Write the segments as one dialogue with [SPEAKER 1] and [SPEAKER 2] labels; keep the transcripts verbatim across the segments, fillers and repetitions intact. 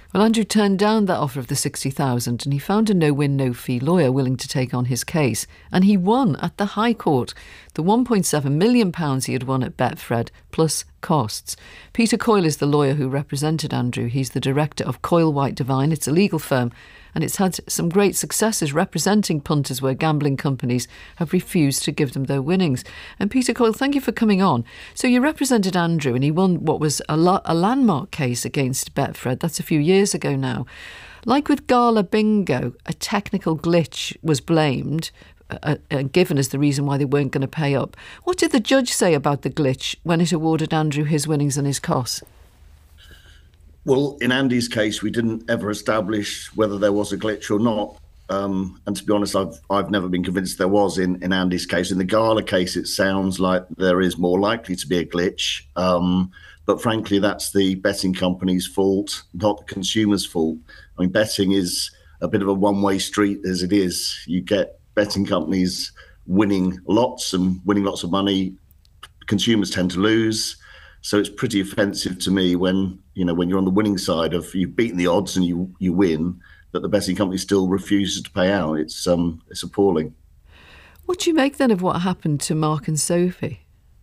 [SPEAKER 1] Well, Andrew turned down that offer of the sixty thousand and he found a no-win, no-fee lawyer willing to take on his case. And he won at the High Court the one point seven million pounds he had won at Betfred, plus costs. Peter Coyle is the lawyer who represented Andrew. He's the director of Coyle White Devine. It's a legal firm and it's had some great successes representing punters where gambling companies have refused to give them their winnings. And Peter Coyle, thank you for coming on. So you represented Andrew and he won what was a, lo- a landmark case against Betfred. That's a few years ago now. Like with Gala Bingo, a technical glitch was blamed, uh, uh, given as the reason why they weren't going to pay up. What did the judge say about the glitch when it awarded Andrew his winnings and his costs?
[SPEAKER 2] Well, in Andy's case, we didn't ever establish whether there was a glitch or not. Um, and to be honest, I've I've never been convinced there was in, in Andy's case. In the Gala case, it sounds like there is more likely to be a glitch. Um, but frankly, that's the betting company's fault, not the consumer's fault. I mean, betting is a bit of a one-way street as it is. You get betting companies winning lots and winning lots of money. Consumers tend to lose. So it's pretty offensive to me when, you know, when you're on the winning side of you've beaten the odds and you you win, that the betting company still refuses to pay out. It's um it's appalling.
[SPEAKER 1] What do you make then of what happened to Mark and Sophie?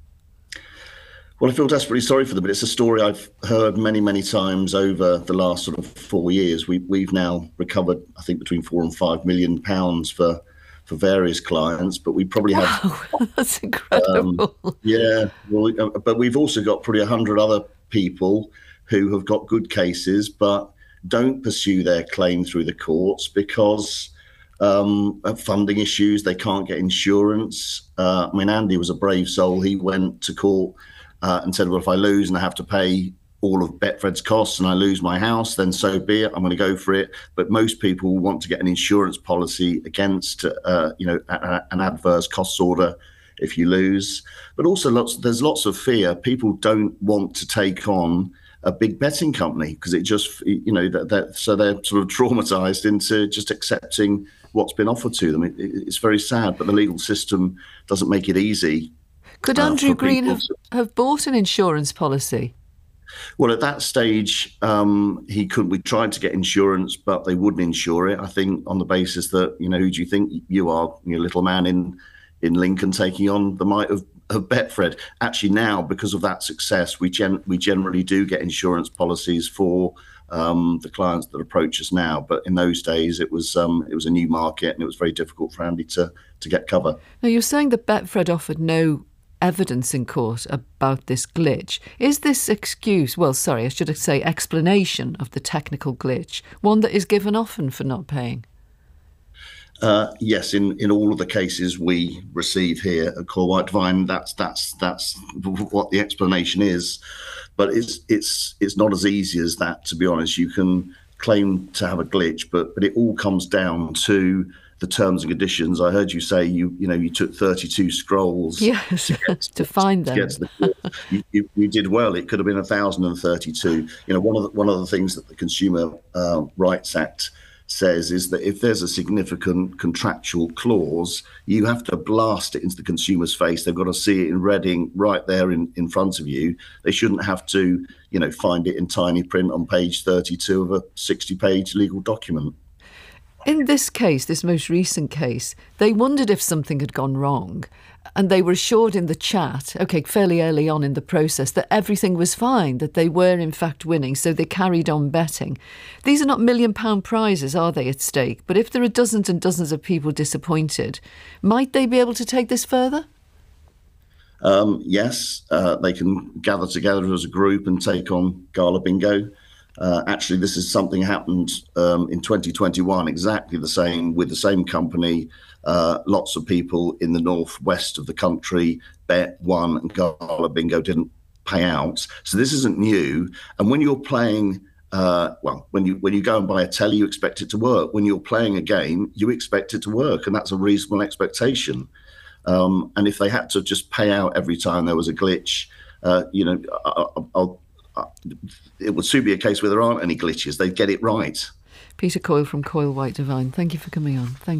[SPEAKER 2] Well, I feel desperately sorry for them, but it's a story I've heard many, many times over the last sort of four years. We, we've now recovered, I think, between four and five million pounds for for various clients, but we probably
[SPEAKER 1] wow,
[SPEAKER 2] have...
[SPEAKER 1] That's incredible.
[SPEAKER 2] Um, yeah, well, but we've also got probably a hundred other people who have got good cases, but don't pursue their claim through the courts because um, of funding issues. They can't get insurance. Uh, I mean, Andy was a brave soul. He went to court uh, and said, well, if I lose and I have to pay all of Betfred's costs and I lose my house, then so be it. I'm going to go for it. But most people want to get an insurance policy against, uh, you know, a, a, an adverse costs order if you lose. But also, lots there's lots of fear. People don't want to take on a big betting company because it just, you know, that, that so they're sort of traumatized into just accepting what's been offered to them. It, it, it's very sad, but the legal system doesn't make it easy.
[SPEAKER 1] Could Andrew uh, Green have, to... have bought an insurance policy?
[SPEAKER 2] Well, at that stage, um, he could. We tried to get insurance, but they wouldn't insure it. I think on the basis that, you know, who do you think you are, you little man in in Lincoln taking on the might of, of Betfred? Actually, now because of that success, we gen- we generally do get insurance policies for um, the clients that approach us now. But in those days, it was um, it was a new market, and it was very difficult for Andy to to get cover.
[SPEAKER 1] Now, you're saying that Betfred offered no evidence in court about this glitch. Is this excuse, well, sorry, I should say explanation of the technical glitch, one that is given often for not paying?
[SPEAKER 2] Uh, yes, in, in all of the cases we receive here at Coyle White Devine, that's that's that's what the explanation is. But it's it's it's not as easy as that, to be honest. You can claim to have a glitch, but but it all comes down to the terms and conditions. I heard you say you you know you took thirty-two scrolls.
[SPEAKER 1] Yes, to, to, to find them.
[SPEAKER 2] To the you, you, you did well. It could have been one thousand thirty-two. You know, one of the, one of the things that the Consumer uh, Rights Act says is that if there's a significant contractual clause, you have to blast it into the consumer's face. They've got to see it in red ink right there in, in front of you. They shouldn't have to, you know, find it in tiny print on page thirty-two of a sixty-page legal document.
[SPEAKER 1] In this case, this most recent case, they wondered if something had gone wrong and they were assured in the chat, OK, fairly early on in the process, that everything was fine, that they were in fact winning, so they carried on betting. These are not million pound prizes, are they, at stake? But if there are dozens and dozens of people disappointed, might they be able to take this further?
[SPEAKER 2] Um, yes, uh, they can gather together as a group and take on Gala Bingo. Uh, actually, this is something happened um, in twenty twenty-one, exactly the same, with the same company. Uh, lots of people in the northwest of the country bet, won, and Gala Bingo didn't pay out. So this isn't new. And when you're playing, uh, well, when you when you go and buy a telly, you expect it to work. When you're playing a game, you expect it to work, and that's a reasonable expectation. Um, and if they had to just pay out every time there was a glitch, uh, you know, I, I'll. it would soon be a case where there aren't any glitches. They'd get it right.
[SPEAKER 1] Peter Coyle from Coyle White Devine, thank you for coming on. Thank you.